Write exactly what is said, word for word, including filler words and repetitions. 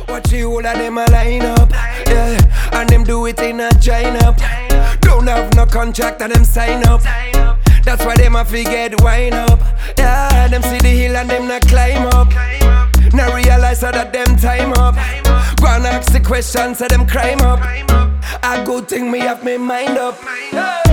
Watch you all of them a line up, yeah, and them do it in a join up. Don't have no contract and them sign up. That's why them a forget wine up. Yeah, them see the hill and them not climb up. Now realize how that them time up. Go and ask the questions, so them crime up. A good thing me have me mind up.